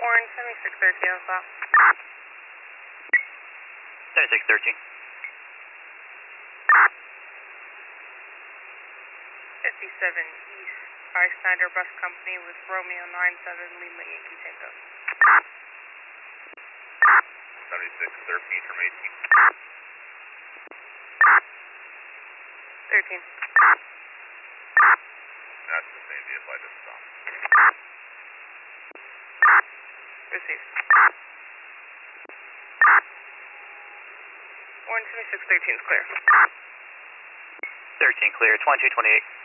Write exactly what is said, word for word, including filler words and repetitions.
Orange seventy-six thirteen on stop. seventy-six thirteen. fifty-seven East by Snyder Bus Company with Romeo nine seven Lima Yankee Tango. seventy-six thirteen from eighteen. thirteen. That's the same vehicle I just saw. Received. Orange seventy-six thirteen is clear. thirteen clear, twenty-two twenty-eight.